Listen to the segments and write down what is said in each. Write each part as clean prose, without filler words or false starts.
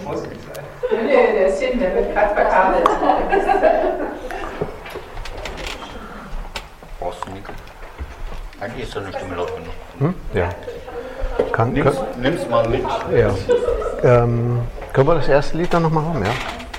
Muss nicht sein. Nee, der ist hinten, der wird gerade verkabelt. Brauchst du Mikro? Eigentlich ist deine Stimme laut genug. Ja. Nimm's mal mit. Ja. Können wir das erste Lied dann nochmal haben, ja?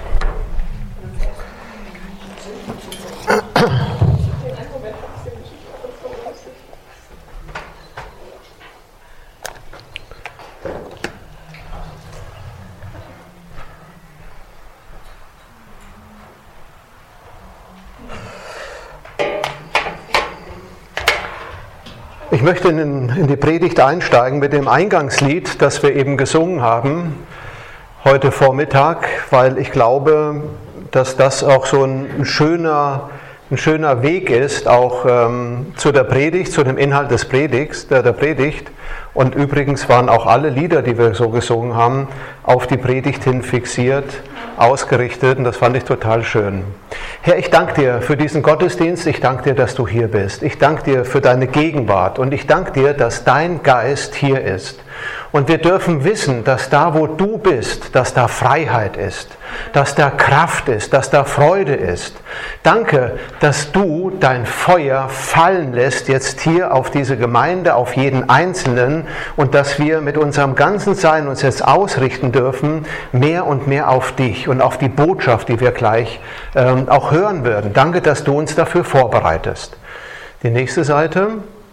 Ich möchte in die Predigt einsteigen mit dem Eingangslied, das wir eben gesungen haben heute Vormittag, weil ich glaube, dass das auch so ein schöner Weg ist, auch zu der Predigt, zu dem Inhalt der Predigt. Und übrigens waren auch alle Lieder, die wir so gesungen haben, auf die Predigt hin fixiert, ausgerichtet, und das fand ich total schön. Herr, ich danke dir für diesen Gottesdienst, ich danke dir, dass du hier bist. Ich danke dir für deine Gegenwart und ich danke dir, dass dein Geist hier ist. Und wir dürfen wissen, dass da, wo du bist, dass da Freiheit ist, dass da Kraft ist, dass da Freude ist. Danke, dass du dein Feuer fallen lässt jetzt hier auf diese Gemeinde, auf jeden Einzelnen, und dass wir mit unserem ganzen Sein uns jetzt ausrichten dürfen, mehr und mehr auf dich und auf die Botschaft, die wir gleich auch hören werden. Danke, dass du uns dafür vorbereitest. Die nächste Seite.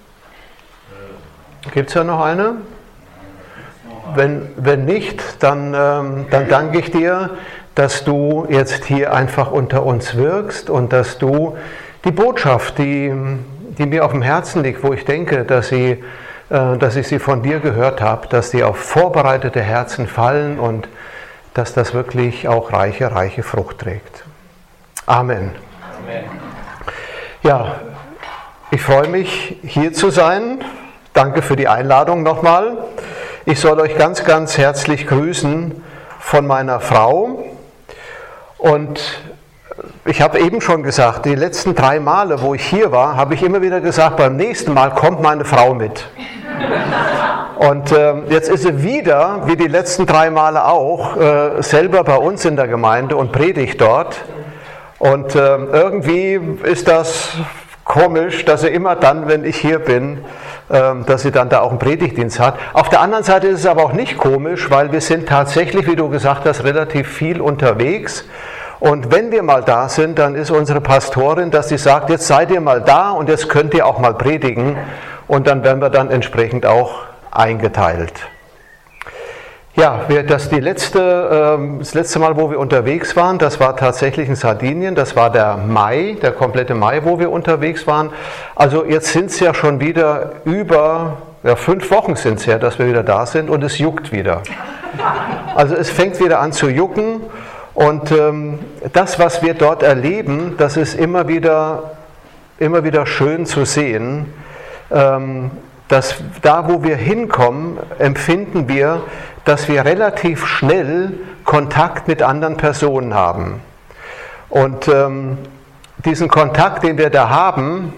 Gibt es ja noch eine? Wenn nicht, dann danke ich dir, dass du jetzt hier einfach unter uns wirkst und dass du die Botschaft, die mir auf dem Herzen liegt, wo ich denke, dass ich sie von dir gehört habe, dass die auf vorbereitete Herzen fallen und dass das wirklich auch reiche Frucht trägt. Amen. Amen. Ja, ich freue mich, hier zu sein. Danke für die Einladung nochmal. Ich soll euch ganz, ganz herzlich grüßen von meiner Frau. Und ich habe eben schon gesagt, die letzten 3 Male, wo ich hier war, habe ich immer wieder gesagt, beim nächsten Mal kommt meine Frau mit. Und jetzt ist sie wieder, wie die letzten 3 Male auch, selber bei uns in der Gemeinde und predigt dort. Und irgendwie ist das komisch, dass sie immer dann, wenn ich hier bin, dass sie dann da auch einen Predigtdienst hat. Auf der anderen Seite ist es aber auch nicht komisch, weil wir sind tatsächlich, wie du gesagt hast, relativ viel unterwegs. Und wenn wir mal da sind, dann ist unsere Pastorin, dass sie sagt, jetzt seid ihr mal da und jetzt könnt ihr auch mal predigen. Und dann werden wir dann entsprechend auch eingeteilt. Ja, das letzte Mal, wo wir unterwegs waren, das war tatsächlich in Sardinien, das war der komplette Mai, wo wir unterwegs waren. Also jetzt sind es ja schon wieder 5 Wochen sind es her, dass wir wieder da sind und es juckt wieder. Also es fängt wieder an zu jucken und das, was wir dort erleben, das ist immer wieder schön zu sehen. Dass da, wo wir hinkommen, empfinden wir, dass wir relativ schnell Kontakt mit anderen Personen haben. Und diesen Kontakt, den wir da haben,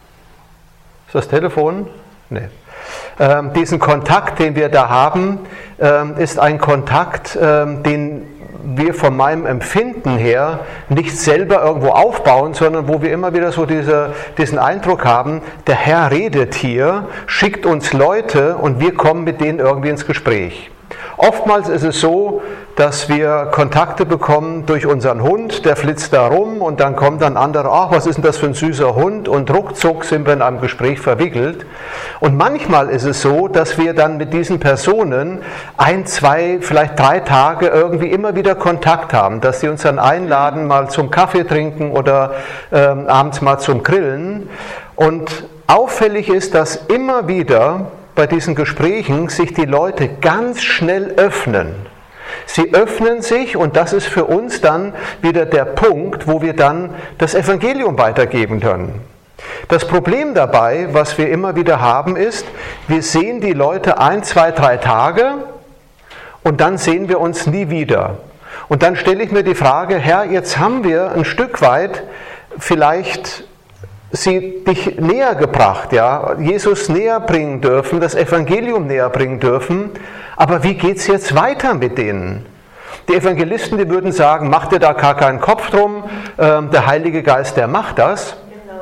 ist das Telefon? Nee. Diesen Kontakt, den wir da haben, ist ein Kontakt, den wir von meinem Empfinden her nicht selber irgendwo aufbauen, sondern wo wir immer wieder so diesen Eindruck haben, der Herr redet hier, schickt uns Leute und wir kommen mit denen irgendwie ins Gespräch. Oftmals ist es so, dass wir Kontakte bekommen durch unseren Hund, der flitzt da rum und dann kommt ein anderer, ach, was ist denn das für ein süßer Hund, und ruckzuck sind wir in einem Gespräch verwickelt. Und manchmal ist es so, dass wir dann mit diesen Personen 1, 2, vielleicht 3 Tage irgendwie immer wieder Kontakt haben, dass sie uns dann einladen, mal zum Kaffee trinken oder abends mal zum Grillen. Und auffällig ist, dass immer wieder bei diesen Gesprächen sich die Leute ganz schnell öffnen. Sie öffnen sich und das ist für uns dann wieder der Punkt, wo wir dann das Evangelium weitergeben können. Das Problem dabei, was wir immer wieder haben, ist, wir sehen die Leute 1, 2, 3 Tage und dann sehen wir uns nie wieder. Und dann stelle ich mir die Frage, Herr, jetzt haben wir ein Stück weit vielleicht dich näher gebracht, ja, Jesus näher bringen dürfen, das Evangelium näher bringen dürfen, aber wie geht es jetzt weiter mit denen? Die Evangelisten, die würden sagen, mach dir da gar keinen Kopf drum, der Heilige Geist, der macht das.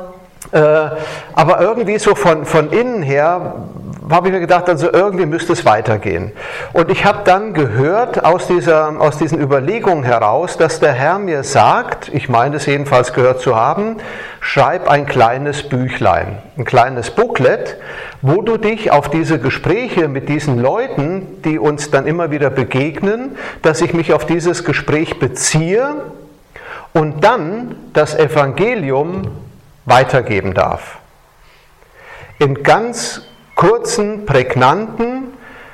Aber irgendwie so von innen her habe ich mir gedacht, also irgendwie müsste es weitergehen. Und ich habe dann gehört aus diesen Überlegungen heraus, dass der Herr mir sagt, ich meine es jedenfalls gehört zu haben, schreib ein kleines Büchlein, ein kleines Booklet, wo du dich auf diese Gespräche mit diesen Leuten, die uns dann immer wieder begegnen, dass ich mich auf dieses Gespräch beziehe und dann das Evangelium weitergeben darf. In ganz kurzen, prägnanten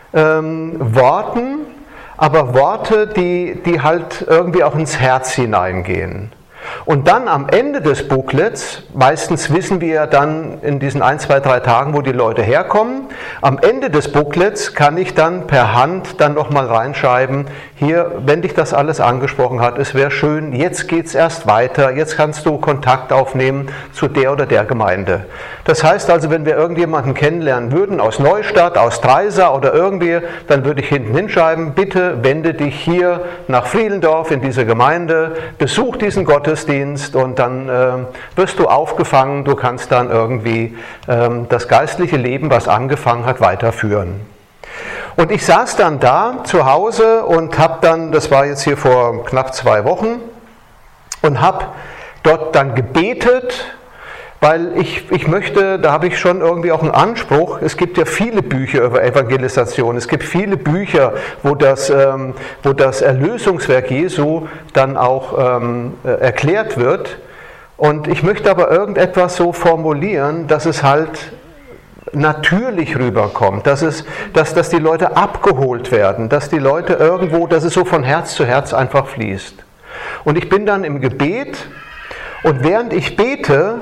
Worten, aber Worte, die halt irgendwie auch ins Herz hineingehen. Und dann am Ende des Booklets, meistens wissen wir ja dann in diesen 1, 2, 3 Tagen, wo die Leute herkommen, am Ende des Booklets kann ich dann per Hand dann nochmal reinschreiben, hier, wenn dich das alles angesprochen hat, es wäre schön, jetzt geht es erst weiter, jetzt kannst du Kontakt aufnehmen zu der oder der Gemeinde. Das heißt also, wenn wir irgendjemanden kennenlernen würden, aus Neustadt, aus Dreisa oder irgendwie, dann würde ich hinten hinschreiben, bitte wende dich hier nach Friedendorf in diese Gemeinde, besuch diesen Gottesdienst und dann wirst du aufgefangen, du kannst dann irgendwie das geistliche Leben, was angefangen hat, weiterführen. Und ich saß dann da zu Hause und habe dann, das war jetzt hier vor knapp 2 Wochen, und habe dort dann gebetet, weil ich möchte, da habe ich schon irgendwie auch einen Anspruch, es gibt ja viele Bücher über Evangelisation, es gibt viele Bücher, wo das Erlösungswerk Jesu dann auch erklärt wird. Und ich möchte aber irgendetwas so formulieren, dass es halt natürlich rüberkommt, dass die Leute abgeholt werden, dass die Leute irgendwo, dass es so von Herz zu Herz einfach fließt. Und ich bin dann im Gebet und während ich bete,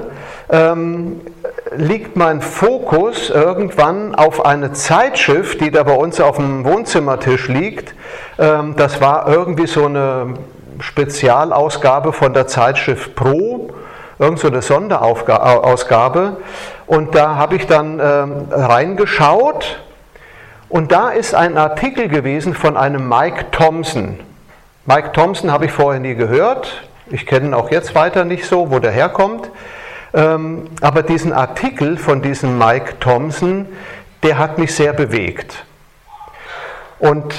liegt mein Fokus irgendwann auf eine Zeitschrift, die da bei uns auf dem Wohnzimmertisch liegt. Das war irgendwie so eine Spezialausgabe von der Zeitschrift Pro, irgend so eine Sonderausgabe. Und da habe ich dann reingeschaut und da ist ein Artikel gewesen von einem Mike Thompson. Mike Thompson habe ich vorher nie gehört. Ich kenne ihn auch jetzt weiter nicht so, wo der herkommt. Aber diesen Artikel von diesem Mike Thompson, der hat mich sehr bewegt. Und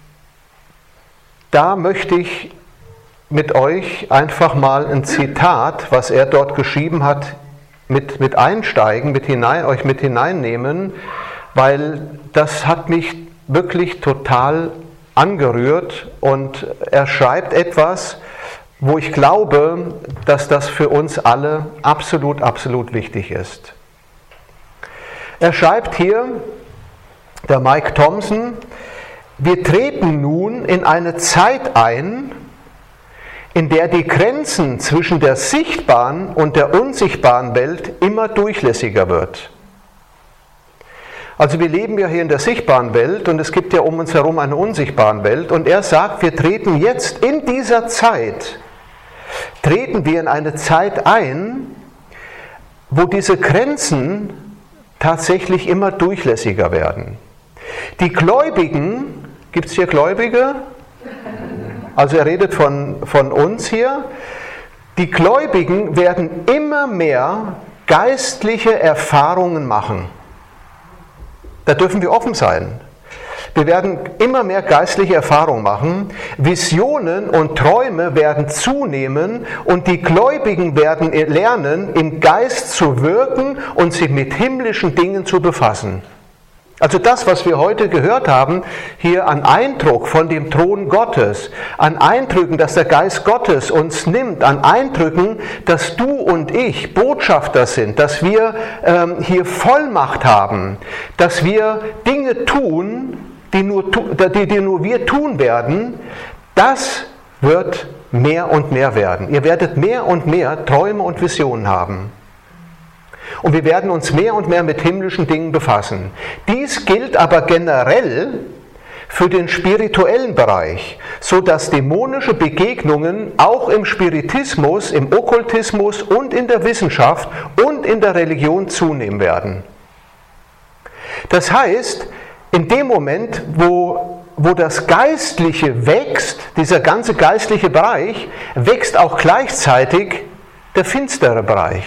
da möchte ich mit euch einfach mal ein Zitat, was er dort geschrieben hat, mit einsteigen, euch mit hineinnehmen, weil das hat mich wirklich total angerührt und er schreibt etwas, wo ich glaube, dass das für uns alle absolut, absolut wichtig ist. Er schreibt hier, der Mike Thompson, wir treten nun in eine Zeit ein, in der die Grenzen zwischen der sichtbaren und der unsichtbaren Welt immer durchlässiger wird. Also wir leben ja hier in der sichtbaren Welt und es gibt ja um uns herum eine unsichtbare Welt und er sagt, wir treten jetzt in dieser Zeit, treten wir in eine Zeit ein, wo diese Grenzen tatsächlich immer durchlässiger werden. Die Gläubigen, gibt es hier Gläubige? Also er redet von uns hier. Die Gläubigen werden immer mehr geistliche Erfahrungen machen. Da dürfen wir offen sein. Wir werden immer mehr geistliche Erfahrungen machen. Visionen und Träume werden zunehmen und die Gläubigen werden lernen, im Geist zu wirken und sich mit himmlischen Dingen zu befassen. Also das, was wir heute gehört haben, hier an Eindruck von dem Thron Gottes, an Eindrücken, dass der Geist Gottes uns nimmt, an Eindrücken, dass du und ich Botschafter sind, dass wir hier Vollmacht haben, dass wir Dinge tun, die nur wir tun werden, das wird mehr und mehr werden. Ihr werdet mehr und mehr Träume und Visionen haben. Und wir werden uns mehr und mehr mit himmlischen Dingen befassen. Dies gilt aber generell für den spirituellen Bereich, so dass dämonische Begegnungen auch im Spiritismus, im Okkultismus und in der Wissenschaft und in der Religion zunehmen werden. Das heißt, in dem Moment, wo wo das Geistliche wächst, dieser ganze geistliche Bereich, wächst auch gleichzeitig der finstere Bereich.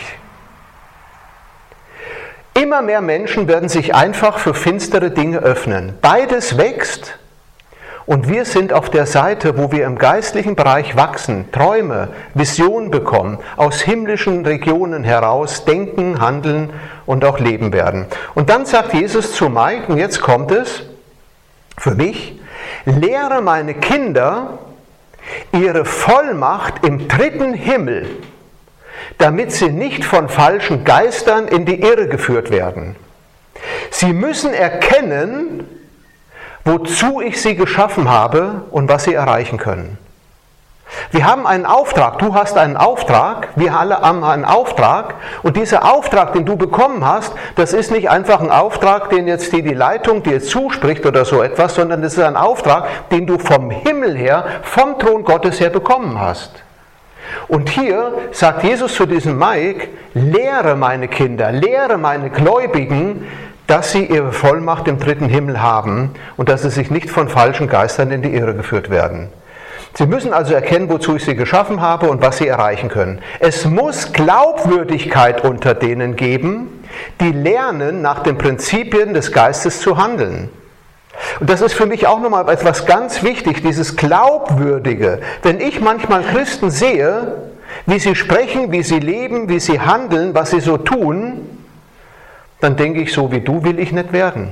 Immer mehr Menschen werden sich einfach für finstere Dinge öffnen. Beides wächst und wir sind auf der Seite, wo wir im geistlichen Bereich wachsen, Träume, Visionen bekommen, aus himmlischen Regionen heraus denken, handeln und auch leben werden. Und dann sagt Jesus zu Mike, und jetzt kommt es für mich, lehre meine Kinder ihre Vollmacht im dritten Himmel, damit sie nicht von falschen Geistern in die Irre geführt werden. Sie müssen erkennen, wozu ich sie geschaffen habe und was sie erreichen können. Wir haben einen Auftrag, du hast einen Auftrag, wir alle haben einen Auftrag und dieser Auftrag, den du bekommen hast, das ist nicht einfach ein Auftrag, den jetzt die Leitung dir zuspricht oder so etwas, sondern das ist ein Auftrag, den du vom Himmel her, vom Thron Gottes her bekommen hast. Und hier sagt Jesus zu diesem Mike, lehre meine Kinder, lehre meine Gläubigen, dass sie ihre Vollmacht im dritten Himmel haben und dass sie sich nicht von falschen Geistern in die Irre geführt werden. Sie müssen also erkennen, wozu ich sie geschaffen habe und was sie erreichen können. Es muss Glaubwürdigkeit unter denen geben, die lernen, nach den Prinzipien des Geistes zu handeln. Und das ist für mich auch nochmal etwas ganz wichtig, dieses Glaubwürdige. Wenn ich manchmal Christen sehe, wie sie sprechen, wie sie leben, wie sie handeln, was sie so tun, dann denke ich, so wie du will ich nicht werden.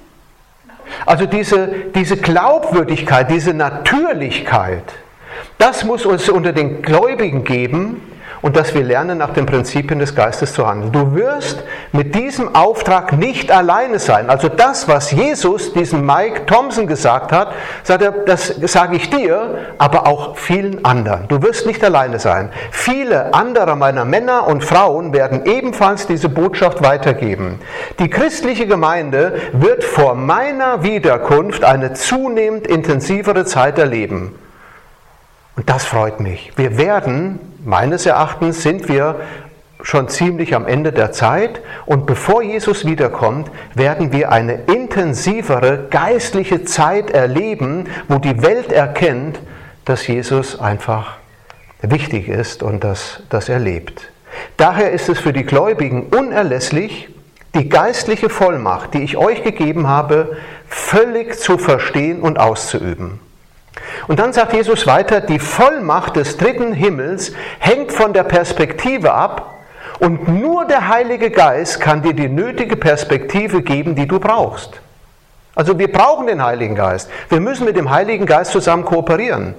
Also diese Glaubwürdigkeit, diese Natürlichkeit, das muss uns unter den Gläubigen geben und dass wir lernen, nach den Prinzipien des Geistes zu handeln. Du wirst mit diesem Auftrag nicht alleine sein. Also das, was Jesus diesem Mike Thompson gesagt hat, sagt er, das sage ich dir, aber auch vielen anderen. Du wirst nicht alleine sein. Viele andere meiner Männer und Frauen werden ebenfalls diese Botschaft weitergeben. Die christliche Gemeinde wird vor meiner Wiederkunft eine zunehmend intensivere Zeit erleben. Und das freut mich. Wir werden, meines Erachtens, sind wir schon ziemlich am Ende der Zeit und bevor Jesus wiederkommt, werden wir eine intensivere geistliche Zeit erleben, wo die Welt erkennt, dass Jesus einfach wichtig ist und dass er lebt. Daher ist es für die Gläubigen unerlässlich, die geistliche Vollmacht, die ich euch gegeben habe, völlig zu verstehen und auszuüben. Und dann sagt Jesus weiter, die Vollmacht des dritten Himmels hängt von der Perspektive ab und nur der Heilige Geist kann dir die nötige Perspektive geben, die du brauchst. Also wir brauchen den Heiligen Geist. Wir müssen mit dem Heiligen Geist zusammen kooperieren.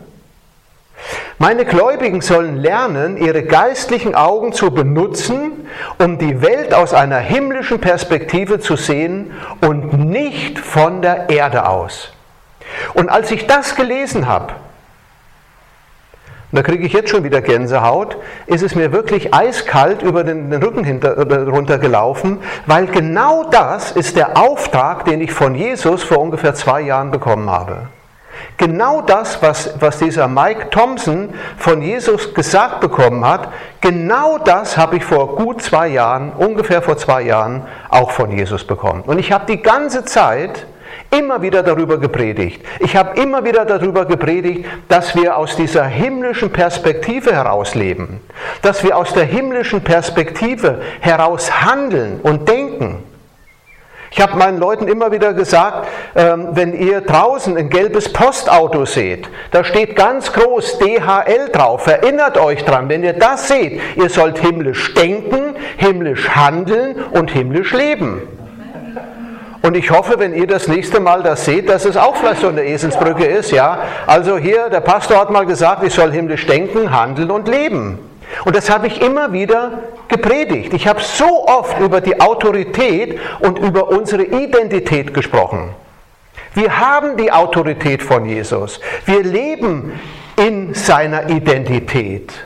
Meine Gläubigen sollen lernen, ihre geistlichen Augen zu benutzen, um die Welt aus einer himmlischen Perspektive zu sehen und nicht von der Erde aus. Und als ich das gelesen habe, und da kriege ich jetzt schon wieder Gänsehaut, ist es mir wirklich eiskalt über den Rücken runtergelaufen, weil genau das ist der Auftrag, den ich von Jesus vor ungefähr 2 Jahren bekommen habe. Genau das, was dieser Mike Thompson von Jesus gesagt bekommen hat, genau das habe ich vor gut 2 Jahren, ungefähr vor 2 Jahren, auch von Jesus bekommen. Und ich habe die ganze Zeit immer wieder darüber gepredigt. Ich habe immer wieder darüber gepredigt, dass wir aus dieser himmlischen Perspektive heraus leben, dass wir aus der himmlischen Perspektive heraus handeln und denken. Ich habe meinen Leuten immer wieder gesagt, wenn ihr draußen ein gelbes Postauto seht, da steht ganz groß DHL drauf, erinnert euch dran, wenn ihr das seht, ihr sollt himmlisch denken, himmlisch handeln und himmlisch leben. Und ich hoffe, wenn ihr das nächste Mal das seht, dass es auch vielleicht so eine Eselsbrücke ist. Ja? Also hier, der Pastor hat mal gesagt, ich soll himmlisch denken, handeln und leben. Und das habe ich immer wieder gepredigt. Ich habe so oft über die Autorität und über unsere Identität gesprochen. Wir haben die Autorität von Jesus. Wir leben in seiner Identität.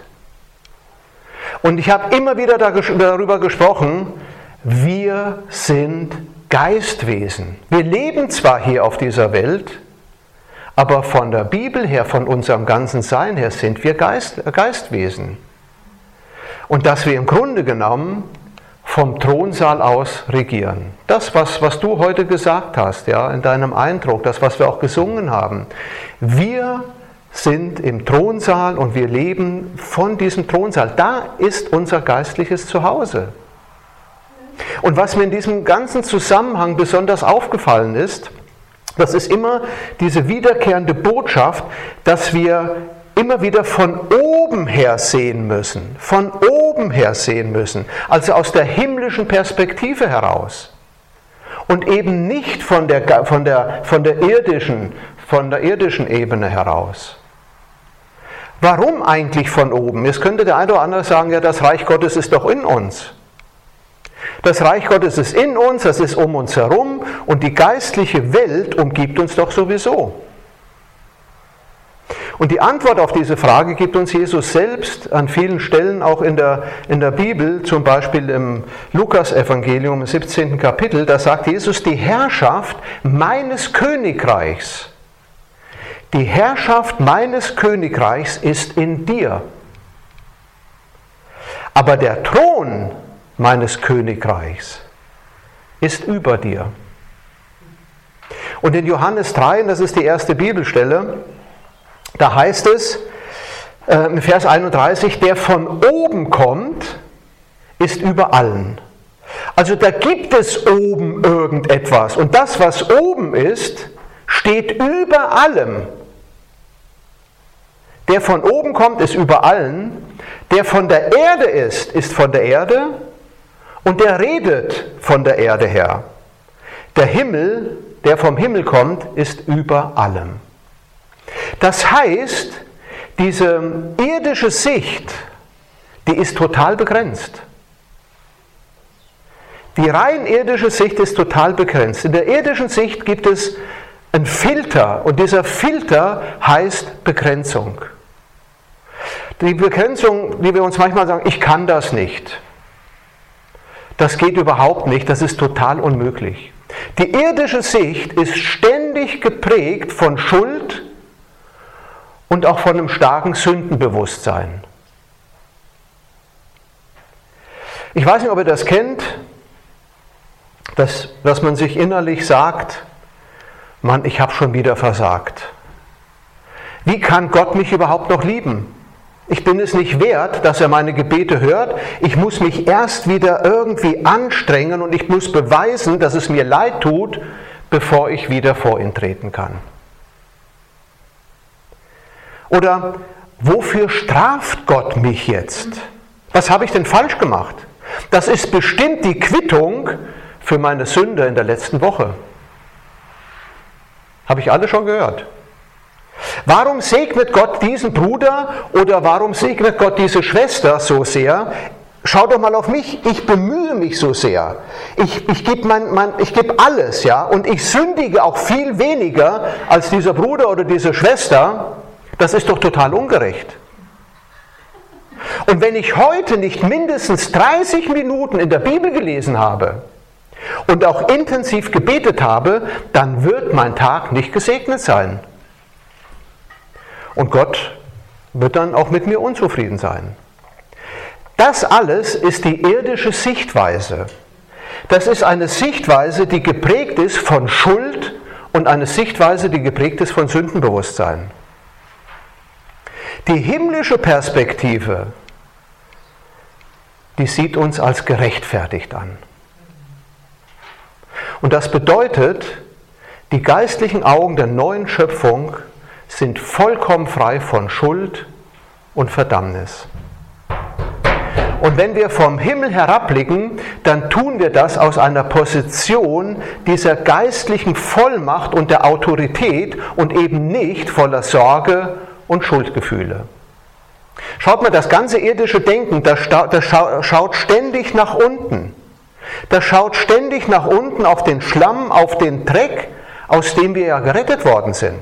Und ich habe immer wieder darüber gesprochen, wir sind Geistwesen. Wir leben zwar hier auf dieser Welt, aber von der Bibel her, von unserem ganzen Sein her, sind wir Geistwesen. Und dass wir im Grunde genommen vom Thronsaal aus regieren. Das, was du heute gesagt hast, ja, in deinem Eindruck, das, was wir auch gesungen haben. Wir sind im Thronsaal und wir leben von diesem Thronsaal. Da ist unser geistliches Zuhause. Und was mir in diesem ganzen Zusammenhang besonders aufgefallen ist, das ist immer diese wiederkehrende Botschaft, dass wir immer wieder von oben her sehen müssen. Von oben her sehen müssen. Also aus der himmlischen Perspektive heraus. Und eben nicht von der irdischen Ebene heraus. Warum eigentlich von oben? Jetzt könnte der eine oder andere sagen, ja, das Reich Gottes ist doch in uns. Das Reich Gottes ist in uns, das ist um uns herum und die geistliche Welt umgibt uns doch sowieso. Und die Antwort auf diese Frage gibt uns Jesus selbst an vielen Stellen, auch in der Bibel, zum Beispiel im Lukas-Evangelium im 17. Kapitel, da sagt Jesus, die Herrschaft meines Königreichs, die Herrschaft meines Königreichs ist in dir. Aber der Thron meines Königreichs ist über dir. Und in Johannes 3, das ist die erste Bibelstelle, da heißt es im Vers 31, der von oben kommt, ist über allen. Also da gibt es oben irgendetwas und das, was oben ist, steht über allem. Der von oben kommt, ist über allen. Der von der Erde ist von der Erde. Und der redet von der Erde her. Der Himmel, der vom Himmel kommt, ist über allem. Das heißt, diese irdische Sicht, die ist total begrenzt. Die rein irdische Sicht ist total begrenzt. In der irdischen Sicht gibt es einen Filter und dieser Filter heißt Begrenzung. Die Begrenzung, die wir uns manchmal sagen, ich kann das nicht. Das geht überhaupt nicht, das ist total unmöglich. Die irdische Sicht ist ständig geprägt von Schuld und auch von einem starken Sündenbewusstsein. Ich weiß nicht, ob ihr das kennt, dass man sich innerlich sagt, Mann, ich habe schon wieder versagt. Wie kann Gott mich überhaupt noch lieben? Ich bin es nicht wert, dass er meine Gebete hört. Ich muss mich erst wieder irgendwie anstrengen und ich muss beweisen, dass es mir leid tut, bevor ich wieder vor ihn treten kann. Oder wofür straft Gott mich jetzt? Was habe ich denn falsch gemacht? Das ist bestimmt die Quittung für meine Sünde in der letzten Woche. Habe ich alle schon gehört. Warum segnet Gott diesen Bruder oder warum segnet Gott diese Schwester so sehr? Schau doch mal auf mich, ich bemühe mich so sehr. Ich gebe alles, ja, und ich sündige auch viel weniger als dieser Bruder oder diese Schwester. Das ist doch total ungerecht. Und wenn ich heute nicht mindestens 30 Minuten in der Bibel gelesen habe und auch intensiv gebetet habe, dann wird mein Tag nicht gesegnet sein. Und Gott wird dann auch mit mir unzufrieden sein. Das alles ist die irdische Sichtweise. Das ist eine Sichtweise, die geprägt ist von Schuld und eine Sichtweise, die geprägt ist von Sündenbewusstsein. Die himmlische Perspektive, die sieht uns als gerechtfertigt an. Und das bedeutet, die geistlichen Augen der neuen Schöpfung sind vollkommen frei von Schuld und Verdammnis. Und wenn wir vom Himmel herabblicken, dann tun wir das aus einer Position dieser geistlichen Vollmacht und der Autorität und eben nicht voller Sorge und Schuldgefühle. Schaut mal, das ganze irdische Denken, das schaut ständig nach unten. Das schaut ständig nach unten auf den Schlamm, auf den Dreck, aus dem wir ja gerettet worden sind.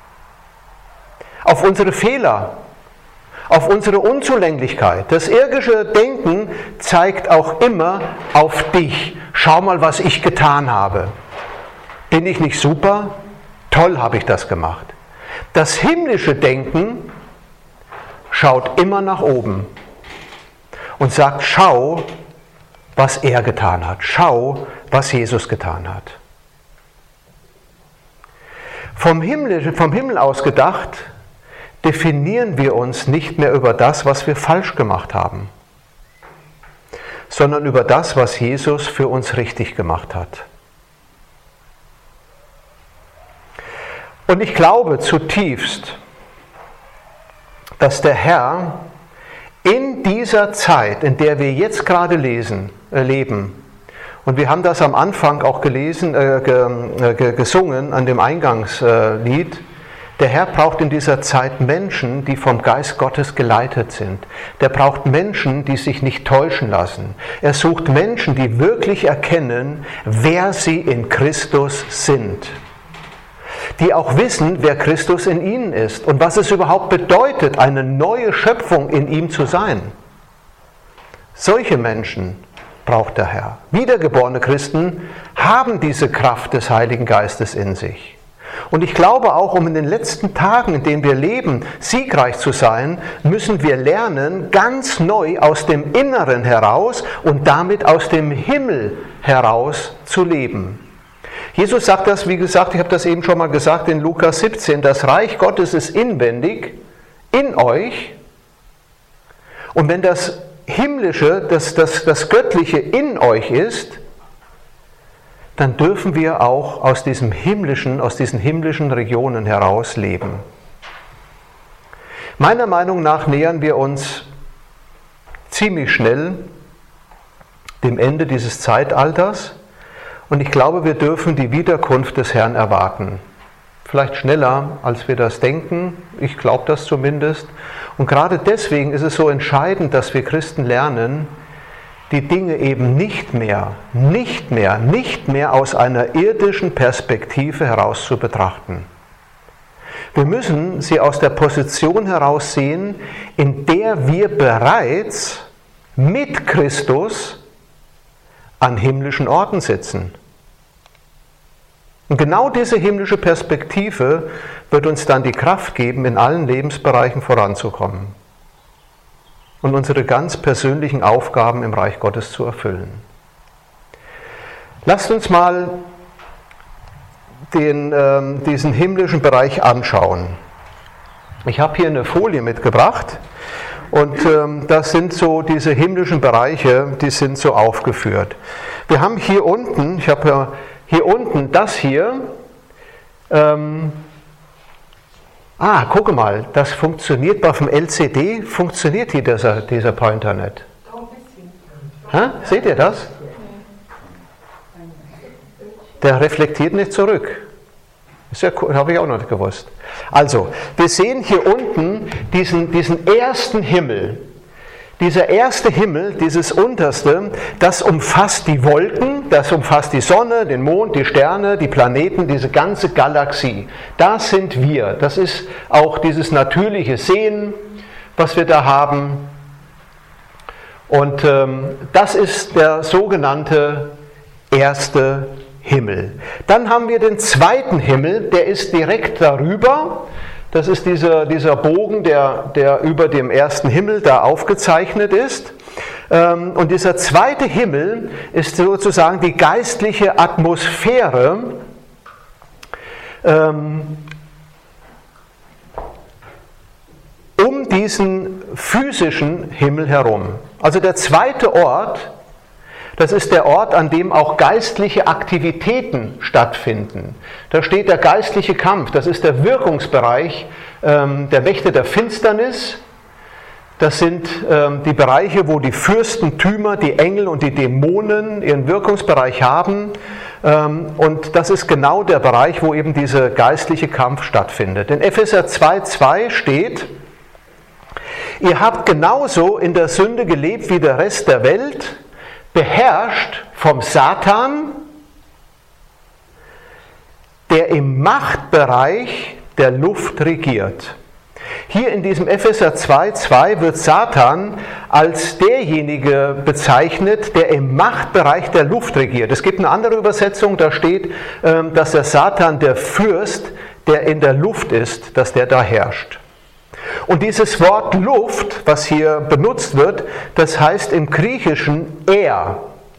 Auf unsere Fehler, auf unsere Unzulänglichkeit. Das irdische Denken zeigt auch immer auf dich. Schau mal, was ich getan habe. Bin ich nicht super? Toll habe ich das gemacht. Das himmlische Denken schaut immer nach oben und sagt, schau, was er getan hat. Schau, was Jesus getan hat. Vom Himmel aus gedacht, definieren wir uns nicht mehr über das, was wir falsch gemacht haben, sondern über das, was Jesus für uns richtig gemacht hat. Und ich glaube zutiefst, dass der Herr in dieser Zeit, in der wir jetzt gerade leben, und wir haben das am Anfang auch gesungen an dem Eingangslied, der Herr braucht in dieser Zeit Menschen, die vom Geist Gottes geleitet sind. Der braucht Menschen, die sich nicht täuschen lassen. Er sucht Menschen, die wirklich erkennen, wer sie in Christus sind. Die auch wissen, wer Christus in ihnen ist und was es überhaupt bedeutet, eine neue Schöpfung in ihm zu sein. Solche Menschen braucht der Herr. Wiedergeborene Christen haben diese Kraft des Heiligen Geistes in sich. Und ich glaube auch, um in den letzten Tagen, in denen wir leben, siegreich zu sein, müssen wir lernen, ganz neu aus dem Inneren heraus und damit aus dem Himmel heraus zu leben. Jesus sagt das, wie gesagt, ich habe das eben schon mal gesagt in Lukas 17, das Reich Gottes ist inwendig in euch. Und wenn das Himmlische, das Göttliche in euch ist, dann dürfen wir auch aus diesen himmlischen Regionen heraus leben. Meiner Meinung nach nähern wir uns ziemlich schnell dem Ende dieses Zeitalters und ich glaube, wir dürfen die Wiederkunft des Herrn erwarten. Vielleicht schneller, als wir das denken, ich glaube das zumindest. Und gerade deswegen ist es so entscheidend, dass wir Christen lernen, die Dinge eben nicht mehr aus einer irdischen Perspektive heraus zu betrachten. Wir müssen sie aus der Position heraus sehen, in der wir bereits mit Christus an himmlischen Orten sitzen. Und genau diese himmlische Perspektive wird uns dann die Kraft geben, in allen Lebensbereichen voranzukommen und unsere ganz persönlichen Aufgaben im Reich Gottes zu erfüllen. Lasst uns mal diesen himmlischen Bereich anschauen. Ich habe hier eine Folie mitgebracht und das sind so diese himmlischen Bereiche, die sind so aufgeführt. Wir haben hier unten, ich habe ja hier unten das hier, gucke mal, das funktioniert auf dem LCD, funktioniert hier dieser Pointer nicht. Seht ihr das? Der reflektiert nicht zurück. Das habe ich auch noch nicht gewusst. Also, wir sehen hier unten diesen ersten Himmel. Dieser erste Himmel, dieses unterste, das umfasst die Wolken, das umfasst die Sonne, den Mond, die Sterne, die Planeten, diese ganze Galaxie. Das sind wir. Das ist auch dieses natürliche Sehen, was wir da haben. Und das ist der sogenannte erste Himmel. Dann haben wir den zweiten Himmel, der ist direkt darüber. Das ist dieser Bogen, der über dem ersten Himmel da aufgezeichnet ist. Und dieser zweite Himmel ist sozusagen die geistliche Atmosphäre, um diesen physischen Himmel herum. Also der zweite Ort, das ist der Ort, an dem auch geistliche Aktivitäten stattfinden. Da steht der geistliche Kampf, das ist der Wirkungsbereich der Mächte der Finsternis. Das sind die Bereiche, wo die Fürstentümer, die Engel und die Dämonen ihren Wirkungsbereich haben. Und das ist genau der Bereich, wo eben dieser geistliche Kampf stattfindet. In Epheser 2,2 steht: Ihr habt genauso in der Sünde gelebt wie der Rest der Welt, beherrscht vom Satan, der im Machtbereich der Luft regiert. Hier in diesem Epheser 2,2 wird Satan als derjenige bezeichnet, der im Machtbereich der Luft regiert. Es gibt eine andere Übersetzung, da steht, dass der Satan der Fürst, der in der Luft ist, dass der da herrscht. Und dieses Wort Luft, was hier benutzt wird, das heißt im Griechischen er.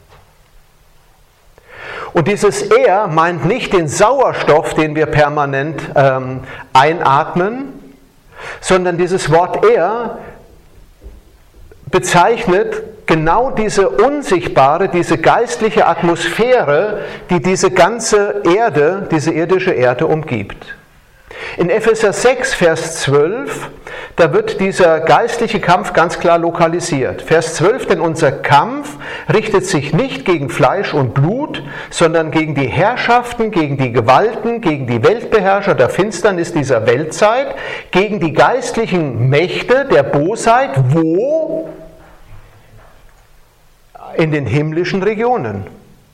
Und dieses Er meint nicht den Sauerstoff, den wir permanent einatmen, sondern dieses Wort Er bezeichnet genau diese unsichtbare, diese geistliche Atmosphäre, die diese ganze Erde, diese irdische Erde umgibt. In Epheser 6, Vers 12, da wird dieser geistliche Kampf ganz klar lokalisiert. Vers 12, denn unser Kampf richtet sich nicht gegen Fleisch und Blut, sondern gegen die Herrschaften, gegen die Gewalten, gegen die Weltbeherrscher der Finsternis dieser Weltzeit, gegen die geistlichen Mächte der Bosheit, wo? In den himmlischen Regionen.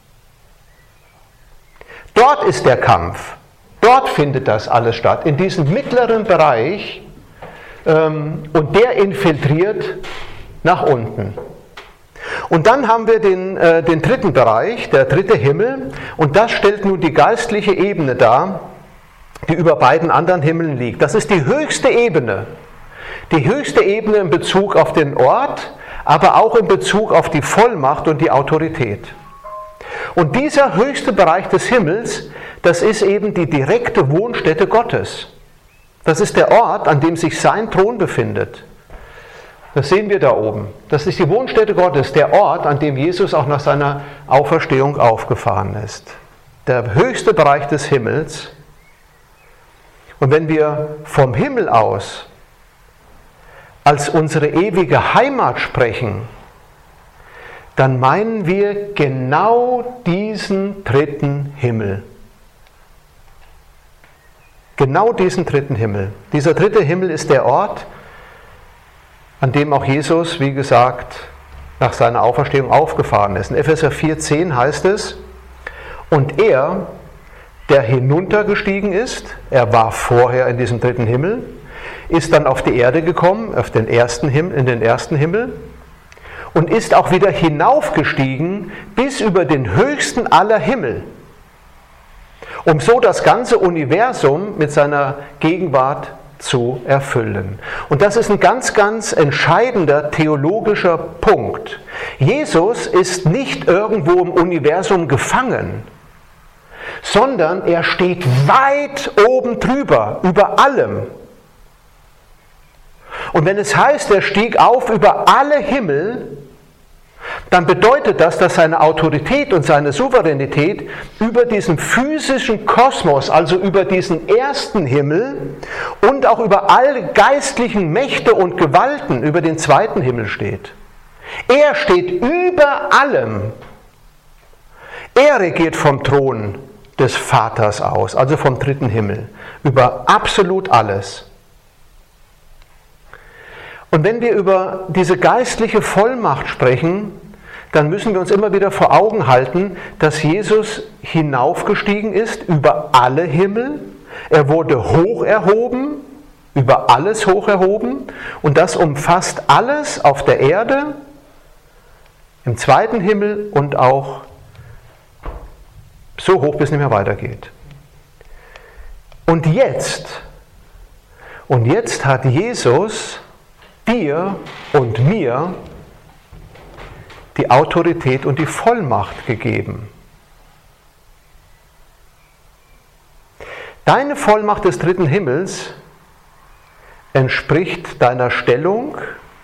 Dort ist der Kampf. Dort findet das alles statt, in diesem mittleren Bereich, und der infiltriert nach unten. Und dann haben wir den dritten Bereich, der dritte Himmel, und das stellt nun die geistliche Ebene dar, die über beiden anderen Himmeln liegt. Das ist die höchste Ebene in Bezug auf den Ort, aber auch in Bezug auf die Vollmacht und die Autorität. Und dieser höchste Bereich des Himmels, das ist eben die direkte Wohnstätte Gottes. Das ist der Ort, an dem sich sein Thron befindet. Das sehen wir da oben. Das ist die Wohnstätte Gottes, der Ort, an dem Jesus auch nach seiner Auferstehung aufgefahren ist. Der höchste Bereich des Himmels. Und wenn wir vom Himmel aus als unsere ewige Heimat sprechen, dann meinen wir genau diesen dritten Himmel. Genau diesen dritten Himmel. Dieser dritte Himmel ist der Ort, an dem auch Jesus, wie gesagt, nach seiner Auferstehung aufgefahren ist. In Epheser 4,10 heißt es, und er, der hinuntergestiegen ist, er war vorher in diesem dritten Himmel, ist dann auf die Erde gekommen, in den ersten Himmel, und ist auch wieder hinaufgestiegen bis über den höchsten aller Himmel, um so das ganze Universum mit seiner Gegenwart zu erfüllen. Und das ist ein ganz, ganz entscheidender theologischer Punkt. Jesus ist nicht irgendwo im Universum gefangen, sondern er steht weit oben drüber, über allem. Und wenn es heißt, er stieg auf über alle Himmel, dann bedeutet das, dass seine Autorität und seine Souveränität über diesen physischen Kosmos, also über diesen ersten Himmel und auch über alle geistlichen Mächte und Gewalten über den zweiten Himmel steht. Er steht über allem. Er regiert vom Thron des Vaters aus, also vom dritten Himmel, über absolut alles. Und wenn wir über diese geistliche Vollmacht sprechen, dann müssen wir uns immer wieder vor Augen halten, dass Jesus hinaufgestiegen ist über alle Himmel. Er wurde hoch erhoben, über alles hoch erhoben. Und das umfasst alles auf der Erde, im zweiten Himmel und auch so hoch, bis es nicht mehr weitergeht. Und jetzt hat Jesus dir und mir die Autorität und die Vollmacht gegeben. Deine Vollmacht des dritten Himmels entspricht deiner Stellung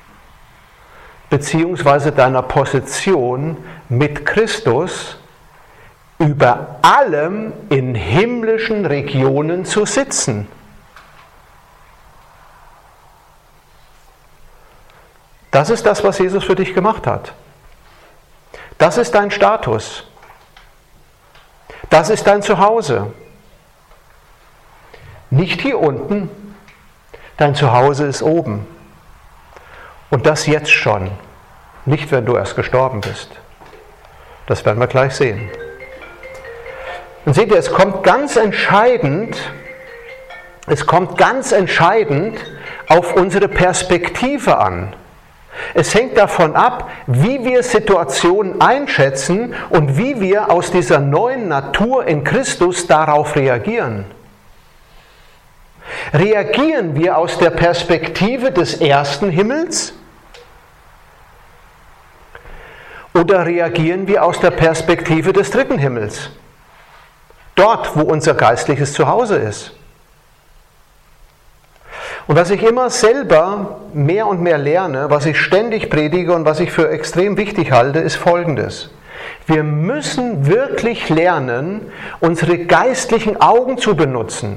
bzw. deiner Position mit Christus, über allem in himmlischen Regionen zu sitzen. Das ist das, was Jesus für dich gemacht hat. Das ist dein Status. Das ist dein Zuhause. Nicht hier unten. Dein Zuhause ist oben. Und das jetzt schon. Nicht, wenn du erst gestorben bist. Das werden wir gleich sehen. Und seht ihr, es kommt ganz entscheidend auf unsere Perspektive an. Es hängt davon ab, wie wir Situationen einschätzen und wie wir aus dieser neuen Natur in Christus darauf reagieren. Reagieren wir aus der Perspektive des ersten Himmels? Oder reagieren wir aus der Perspektive des dritten Himmels? Dort, wo unser geistliches Zuhause ist. Und was ich immer selber mehr und mehr lerne, was ich ständig predige und was ich für extrem wichtig halte, ist Folgendes. Wir müssen wirklich lernen, unsere geistlichen Augen zu benutzen.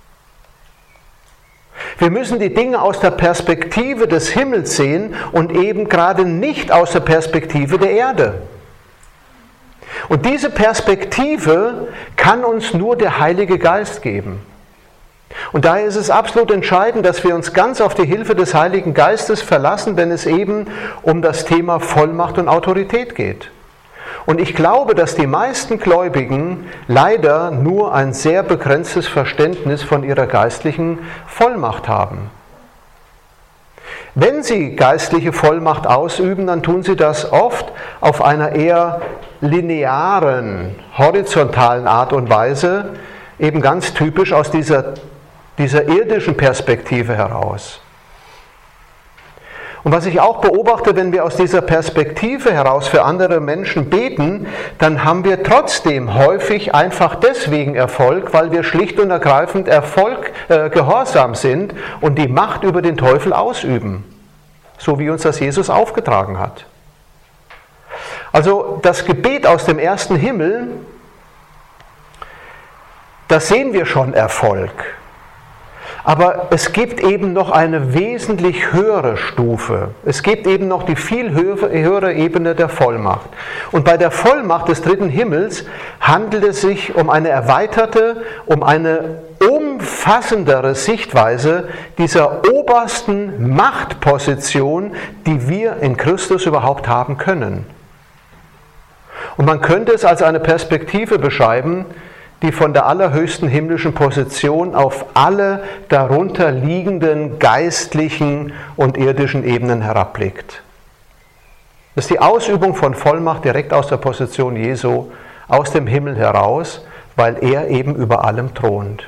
Wir müssen die Dinge aus der Perspektive des Himmels sehen und eben gerade nicht aus der Perspektive der Erde. Und diese Perspektive kann uns nur der Heilige Geist geben. Und daher ist es absolut entscheidend, dass wir uns ganz auf die Hilfe des Heiligen Geistes verlassen, wenn es eben um das Thema Vollmacht und Autorität geht. Und ich glaube, dass die meisten Gläubigen leider nur ein sehr begrenztes Verständnis von ihrer geistlichen Vollmacht haben. Wenn sie geistliche Vollmacht ausüben, dann tun sie das oft auf einer eher linearen, horizontalen Art und Weise, eben ganz typisch aus dieser irdischen Perspektive heraus. Und was ich auch beobachte, wenn wir aus dieser Perspektive heraus für andere Menschen beten, dann haben wir trotzdem häufig einfach deswegen Erfolg, weil wir schlicht und ergreifend gehorsam sind und die Macht über den Teufel ausüben, so wie uns das Jesus aufgetragen hat. Also das Gebet aus dem ersten Himmel, da sehen wir schon Erfolg. Aber es gibt eben noch eine wesentlich höhere Stufe. Es gibt eben noch die viel höhere Ebene der Vollmacht. Und bei der Vollmacht des dritten Himmels handelt es sich um eine erweiterte, um eine umfassendere Sichtweise dieser obersten Machtposition, die wir in Christus überhaupt haben können. Und man könnte es als eine Perspektive beschreiben, die von der allerhöchsten himmlischen Position auf alle darunter liegenden geistlichen und irdischen Ebenen herabblickt. Das ist die Ausübung von Vollmacht direkt aus der Position Jesu, aus dem Himmel heraus, weil er eben über allem thront.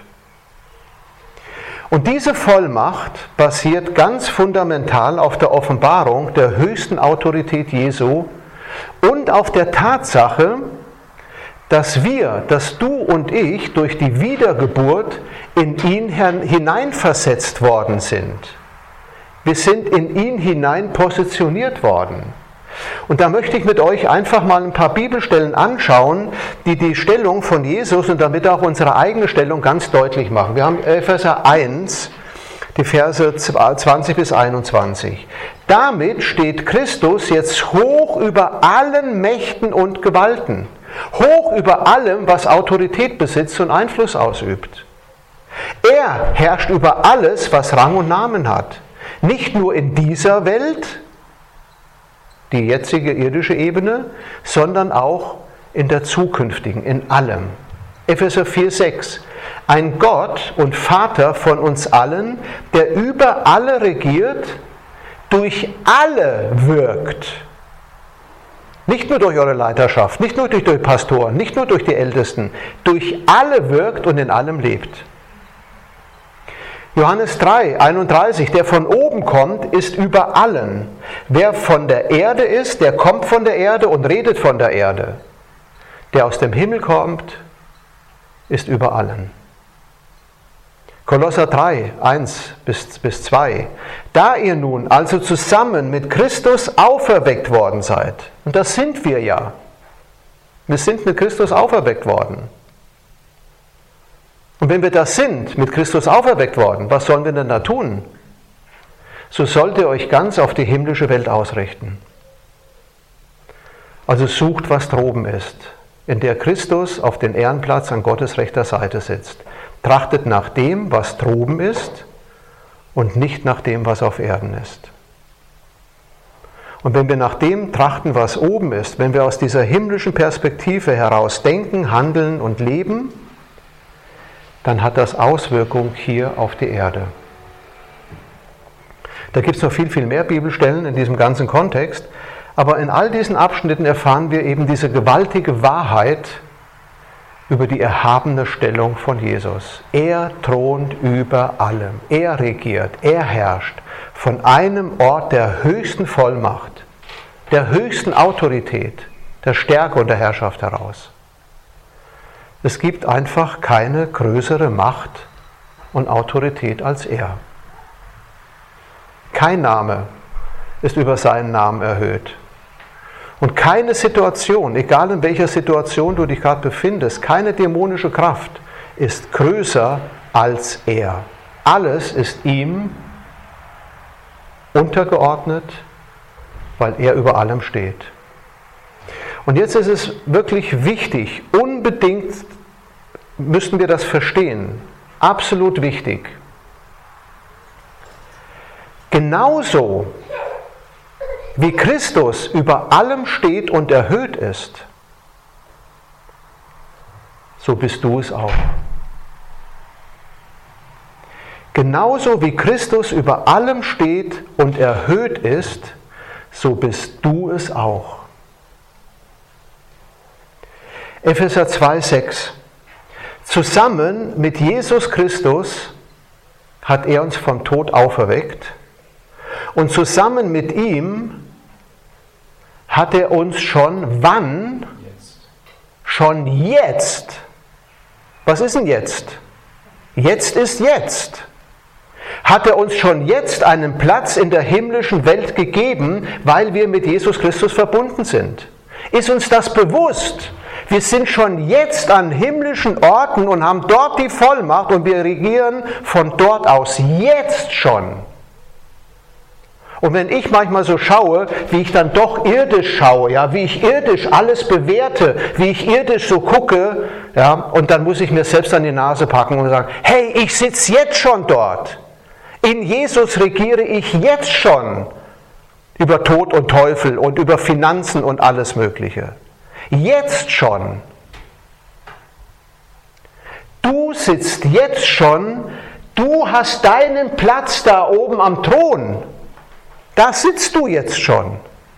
Und diese Vollmacht basiert ganz fundamental auf der Offenbarung der höchsten Autorität Jesu und auf der Tatsache, dass du und ich durch die Wiedergeburt in ihn hineinversetzt worden sind. Wir sind in ihn hinein positioniert worden. Und da möchte ich mit euch einfach mal ein paar Bibelstellen anschauen, die die Stellung von Jesus und damit auch unsere eigene Stellung ganz deutlich machen. Wir haben Epheser 1, die Verse 20 bis 21. Damit steht Christus jetzt hoch über allen Mächten und Gewalten. Hoch über allem, was Autorität besitzt und Einfluss ausübt. Er herrscht über alles, was Rang und Namen hat. Nicht nur in dieser Welt, die jetzige irdische Ebene, sondern auch in der zukünftigen, in allem. Epheser 4,6. Ein Gott und Vater von uns allen, der über alle regiert, durch alle wirkt. Nicht nur durch eure Leiterschaft, nicht nur durch Pastoren, nicht nur durch die Ältesten, durch alle wirkt und in allem lebt. Johannes 3, 31, der von oben kommt, ist über allen. Wer von der Erde ist, der kommt von der Erde und redet von der Erde. Der aus dem Himmel kommt, ist über allen. Kolosser 3, 1 bis 2. Da ihr nun also zusammen mit Christus auferweckt worden seid, und das sind wir ja, wir sind mit Christus auferweckt worden. Und wenn wir das sind, mit Christus auferweckt worden, was sollen wir denn da tun? So sollt ihr euch ganz auf die himmlische Welt ausrichten. Also sucht, was droben ist, in der Christus auf den Ehrenplatz an Gottes rechter Seite sitzt. Trachtet nach dem, was droben ist und nicht nach dem, was auf Erden ist. Und wenn wir nach dem trachten, was oben ist, wenn wir aus dieser himmlischen Perspektive heraus denken, handeln und leben, dann hat das Auswirkungen hier auf die Erde. Da gibt es noch viel, viel mehr Bibelstellen in diesem ganzen Kontext, aber in all diesen Abschnitten erfahren wir eben diese gewaltige Wahrheit über die erhabene Stellung von Jesus. Er thront über allem, er regiert, er herrscht von einem Ort der höchsten Vollmacht, der höchsten Autorität, der Stärke und der Herrschaft heraus. Es gibt einfach keine größere Macht und Autorität als er. Kein Name ist über seinen Namen erhöht. Und keine Situation, egal in welcher Situation du dich gerade befindest, keine dämonische Kraft ist größer als er. Alles ist ihm untergeordnet, weil er über allem steht. Und jetzt ist es wirklich wichtig, unbedingt müssen wir das verstehen, absolut wichtig. Genauso wie Christus über allem steht und erhöht ist, so bist du es auch. Genauso wie Christus über allem steht und erhöht ist, so bist du es auch. Epheser 2,6. Zusammen mit Jesus Christus hat er uns vom Tod auferweckt und zusammen mit ihm hat er uns schon wann? Schon jetzt. Was ist denn jetzt? Jetzt ist jetzt. Hat er uns schon jetzt einen Platz in der himmlischen Welt gegeben, weil wir mit Jesus Christus verbunden sind? Ist uns das bewusst? Wir sind schon jetzt an himmlischen Orten und haben dort die Vollmacht und wir regieren von dort aus, jetzt schon. Und wenn ich manchmal so schaue, wie ich dann doch irdisch schaue, ja, wie ich irdisch alles bewerte, wie ich irdisch so gucke, ja, und dann muss ich mir selbst an die Nase packen und sagen, hey, ich sitze jetzt schon dort. In Jesus regiere ich jetzt schon über Tod und Teufel und über Finanzen und alles Mögliche. Jetzt schon. Du sitzt jetzt schon, du hast deinen Platz da oben am Thron. Da sitzt du jetzt schon.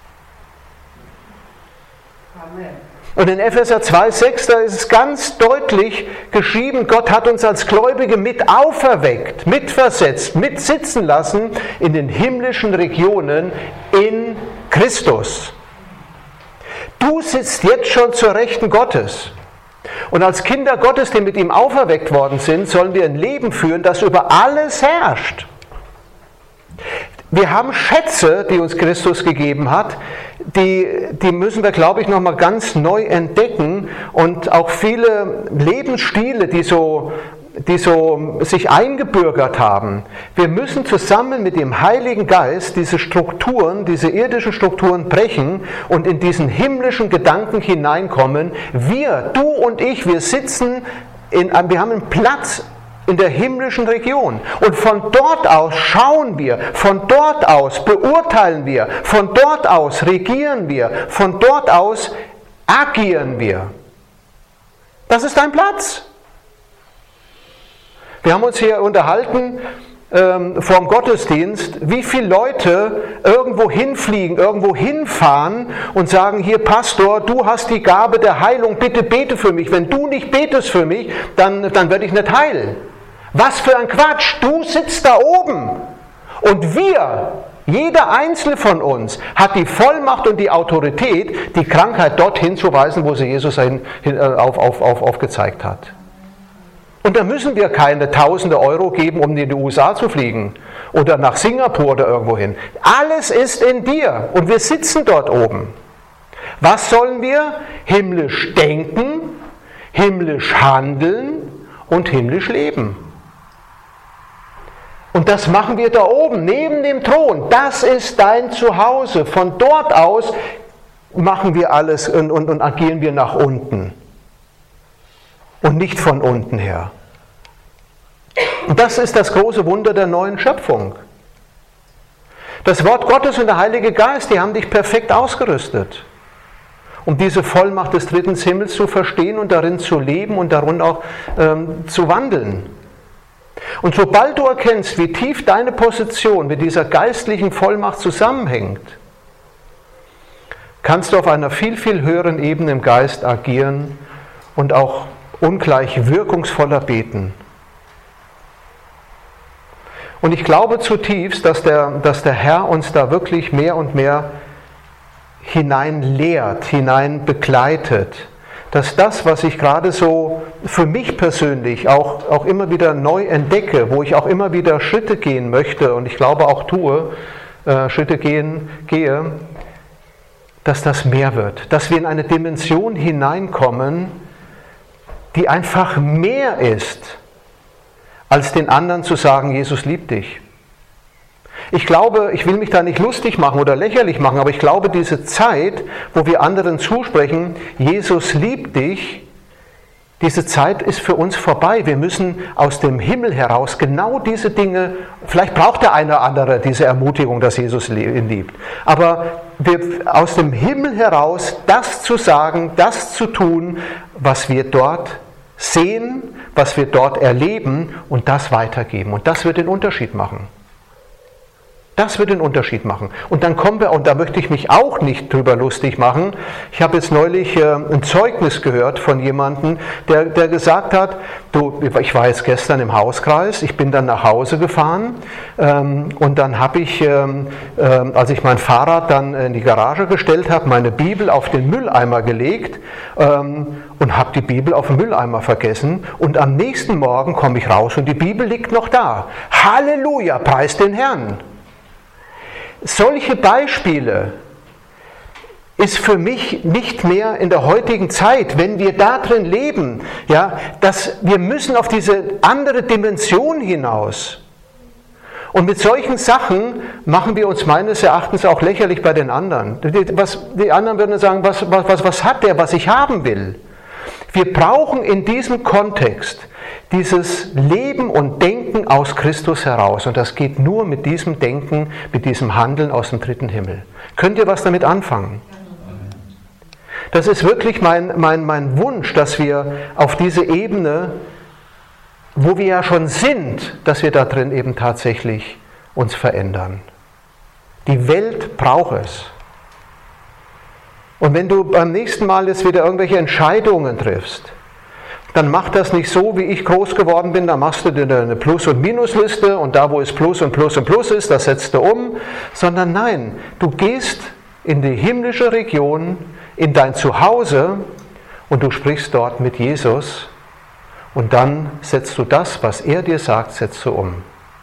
Amen. Und in Epheser 2,6, da ist es ganz deutlich geschrieben, Gott hat uns als Gläubige mit auferweckt, mitversetzt, mitsitzen lassen in den himmlischen Regionen in Christus. Du sitzt jetzt schon zur Rechten Gottes. Und als Kinder Gottes, die mit ihm auferweckt worden sind, sollen wir ein Leben führen, das über alles herrscht. Wir haben Schätze, die uns Christus gegeben hat, die müssen wir, glaube ich, nochmal ganz neu entdecken und auch viele Lebensstile, die so sich eingebürgert haben. Wir müssen zusammen mit dem Heiligen Geist diese Strukturen, diese irdischen Strukturen brechen und in diesen himmlischen Gedanken hineinkommen. Wir, du und ich, wir haben einen Platz in der himmlischen Region. Und von dort aus schauen wir, von dort aus beurteilen wir, von dort aus regieren wir, von dort aus agieren wir. Das ist dein Platz. Wir haben uns hier unterhalten vorm Gottesdienst, wie viele Leute irgendwo hinfliegen, irgendwo hinfahren und sagen, hier Pastor, du hast die Gabe der Heilung, bitte bete für mich. Wenn du nicht betest für mich, dann werde ich nicht heil. Was für ein Quatsch, du sitzt da oben und wir, jeder Einzelne von uns, hat die Vollmacht und die Autorität, die Krankheit dorthin zu weisen, wo sie Jesus aufgezeigt hat. Und da müssen wir keine tausende Euro geben, um in die USA zu fliegen oder nach Singapur oder irgendwo hin. Alles ist in dir und wir sitzen dort oben. Was sollen wir? Himmlisch denken, himmlisch handeln und himmlisch leben. Und das machen wir da oben, neben dem Thron. Das ist dein Zuhause. Von dort aus machen wir alles und agieren wir nach unten. Und nicht von unten her. Und das ist das große Wunder der neuen Schöpfung. Das Wort Gottes und der Heilige Geist, die haben dich perfekt ausgerüstet, um diese Vollmacht des dritten Himmels zu verstehen und darin zu leben und darin auch zu wandeln. Und sobald du erkennst, wie tief deine Position mit dieser geistlichen Vollmacht zusammenhängt, kannst du auf einer viel, viel höheren Ebene im Geist agieren und auch ungleich wirkungsvoller beten. Und ich glaube zutiefst, dass der Herr uns da wirklich mehr und mehr hinein lehrt, hinein begleitet, dass das, was ich gerade so für mich persönlich auch immer wieder neu entdecke, wo ich auch immer wieder Schritte gehen möchte und ich glaube auch gehe, dass das mehr wird, dass wir in eine Dimension hineinkommen, die einfach mehr ist, als den anderen zu sagen, Jesus liebt dich. Ich glaube, ich will mich da nicht lustig machen oder lächerlich machen, aber ich glaube, diese Zeit, wo wir anderen zusprechen, Jesus liebt dich, diese Zeit ist für uns vorbei. Wir müssen aus dem Himmel heraus genau diese Dinge, vielleicht braucht der eine oder andere diese Ermutigung, dass Jesus ihn liebt, aber aus dem Himmel heraus das zu sagen, das zu tun, was wir dort sehen, was wir dort erleben und das weitergeben. Und das wird den Unterschied machen. Das wird den Unterschied machen. Und dann kommen wir, und da möchte ich mich auch nicht drüber lustig machen, ich habe jetzt neulich ein Zeugnis gehört von jemandem, der gesagt hat, ich war jetzt gestern im Hauskreis, ich bin dann nach Hause gefahren und dann habe ich, als ich mein Fahrrad dann in die Garage gestellt habe, meine Bibel auf den Mülleimer gelegt und habe die Bibel auf dem Mülleimer vergessen und am nächsten Morgen komme ich raus und die Bibel liegt noch da. Halleluja, preis den Herrn! Solche Beispiele ist für mich nicht mehr in der heutigen Zeit, wenn wir da drin leben, ja, dass wir müssen auf diese andere Dimension hinaus. Und mit solchen Sachen machen wir uns meines Erachtens auch lächerlich bei den anderen. Die anderen würden sagen, was hat der, was ich haben will? Wir brauchen in diesem Kontext dieses Leben und Denken aus Christus heraus. Und das geht nur mit diesem Denken, mit diesem Handeln aus dem dritten Himmel. Könnt ihr was damit anfangen? Das ist wirklich mein Wunsch, dass wir auf diese Ebene, wo wir ja schon sind, dass wir da drin eben tatsächlich uns verändern. Die Welt braucht es. Und wenn du beim nächsten Mal jetzt wieder irgendwelche Entscheidungen triffst, dann mach das nicht so, wie ich groß geworden bin, da machst du dir eine Plus- und Minusliste und da, wo es Plus und Plus und Plus ist, das setzt du um, sondern nein, du gehst in die himmlische Region, in dein Zuhause und du sprichst dort mit Jesus und dann setzt du das, was er dir sagt, setzt du um.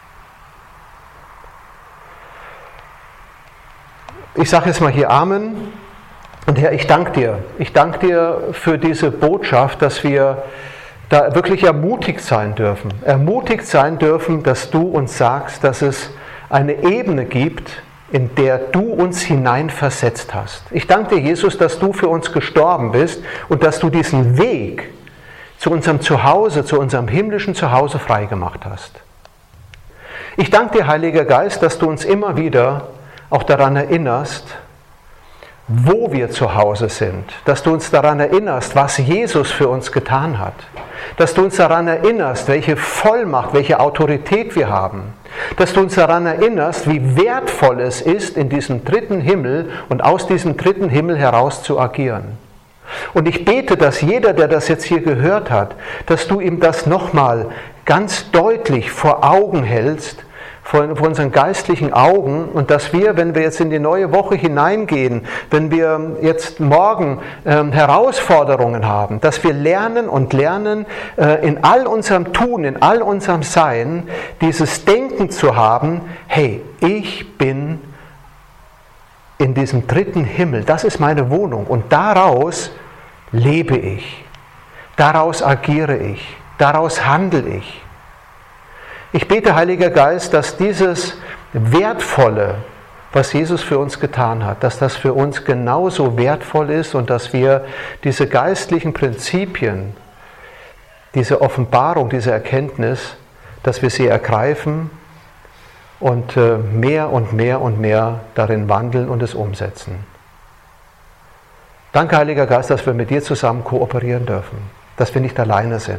Ich sage jetzt mal hier Amen. Und Herr, ich danke dir. Ich danke dir für diese Botschaft, dass wir da wirklich ermutigt sein dürfen. Ermutigt sein dürfen, dass du uns sagst, dass es eine Ebene gibt, in der du uns hineinversetzt hast. Ich danke dir, Jesus, dass du für uns gestorben bist und dass du diesen Weg zu unserem Zuhause, zu unserem himmlischen Zuhause freigemacht hast. Ich danke dir, Heiliger Geist, dass du uns immer wieder auch daran erinnerst, wo wir zu Hause sind, dass du uns daran erinnerst, was Jesus für uns getan hat, dass du uns daran erinnerst, welche Vollmacht, welche Autorität wir haben, dass du uns daran erinnerst, wie wertvoll es ist, in diesem dritten Himmel und aus diesem dritten Himmel heraus zu agieren. Und ich bete, dass jeder, der das jetzt hier gehört hat, dass du ihm das nochmal ganz deutlich vor Augen hältst, vor unseren geistlichen Augen und dass wir, wenn wir jetzt in die neue Woche hineingehen, wenn wir jetzt morgen Herausforderungen haben, dass wir lernen und lernen, in all unserem Tun, in all unserem Sein, dieses Denken zu haben, hey, ich bin in diesem dritten Himmel, das ist meine Wohnung und daraus lebe ich, daraus agiere ich, daraus handle ich. Ich bete, Heiliger Geist, dass dieses Wertvolle, was Jesus für uns getan hat, dass das für uns genauso wertvoll ist und dass wir diese geistlichen Prinzipien, diese Offenbarung, diese Erkenntnis, dass wir sie ergreifen und mehr und mehr und mehr darin wandeln und es umsetzen. Danke, Heiliger Geist, dass wir mit dir zusammen kooperieren dürfen, dass wir nicht alleine sind.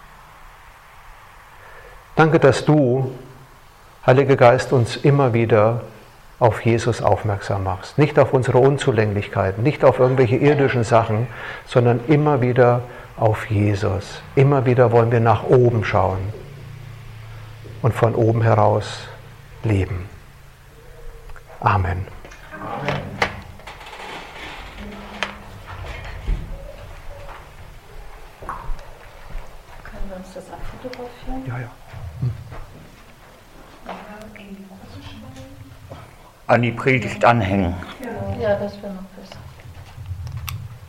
Danke, dass du, Heiliger Geist, uns immer wieder auf Jesus aufmerksam machst. Nicht auf unsere Unzulänglichkeiten, nicht auf irgendwelche irdischen Sachen, sondern immer wieder auf Jesus. Immer wieder wollen wir nach oben schauen und von oben heraus leben. Amen. Amen. Kannst du das abfotografieren? Ja, ja. An die Predigt anhängen. Ja, das wäre noch besser.